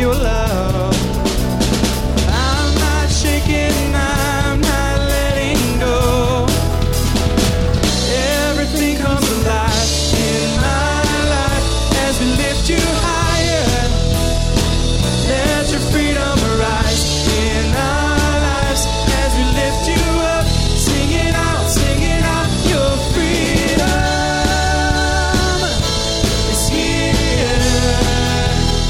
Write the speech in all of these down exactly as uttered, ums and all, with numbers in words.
your love. I'm not shaking, I'm not letting go. Everything comes alive in my life as we lift you higher. Let your freedom arise in our lives as we lift you up. Sing it out, sing it out, your freedom is here.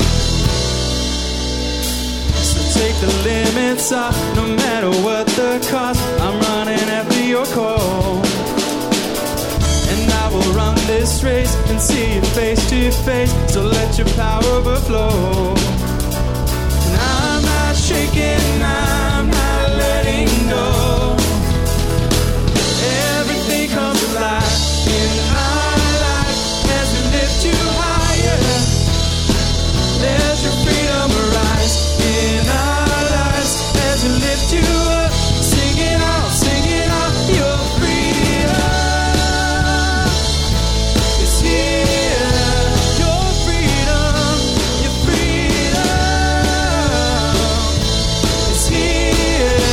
So take the limits off, no matter what the cost. I'm running after your call, and I will run this race and see you face to face. So let your power overflow. And I'm not shaking, I'm not letting go. Everything comes alive in our life as we lift you higher. Let your freedom arise in our lives as we lift you up. Sing it out, sing it out, your freedom is here. Your freedom, your freedom is here.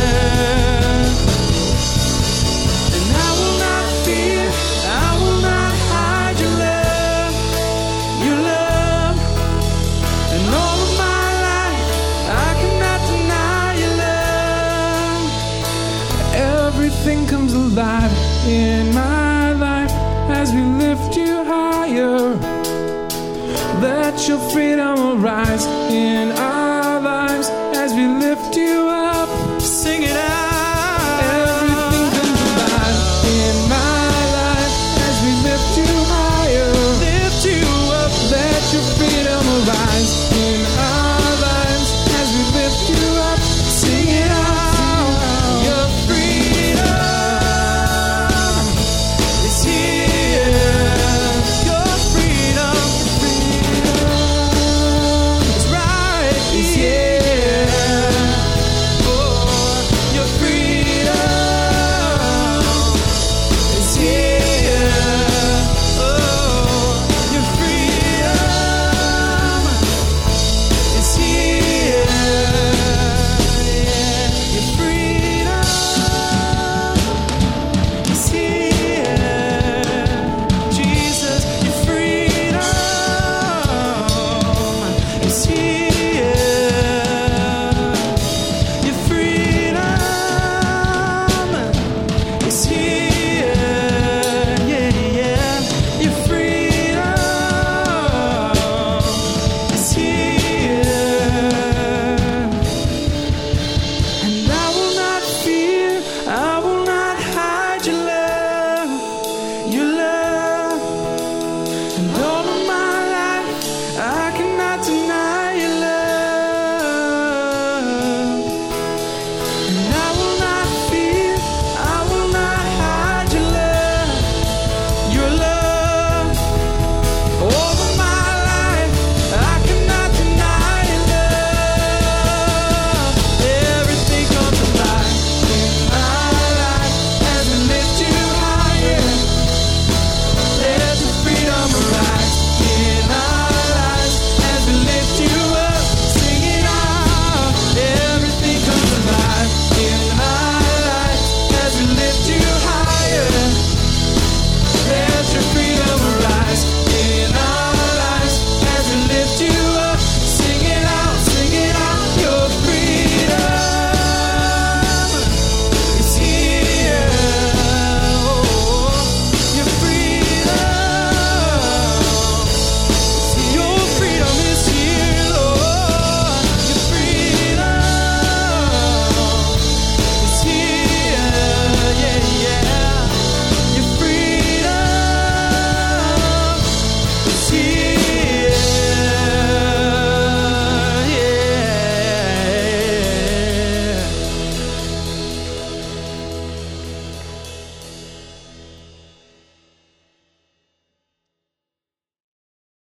And I will not fear, I will not hide your love, your love. And all of my life, I cannot deny your love. Everything comes alive in my life as we lift you higher. Let your freedom arise in our lives as we lift you up. Sing it out. Everything comes alive in my life as we lift you higher. Lift you up. Let your freedom arise in our lives as we lift you up. Sing it out. Your freedom is here. Your freedom, freedom is right here. Oh, your freedom is here. Oh, your freedom is here. Yeah, your freedom is here. Jesus, your freedom is here.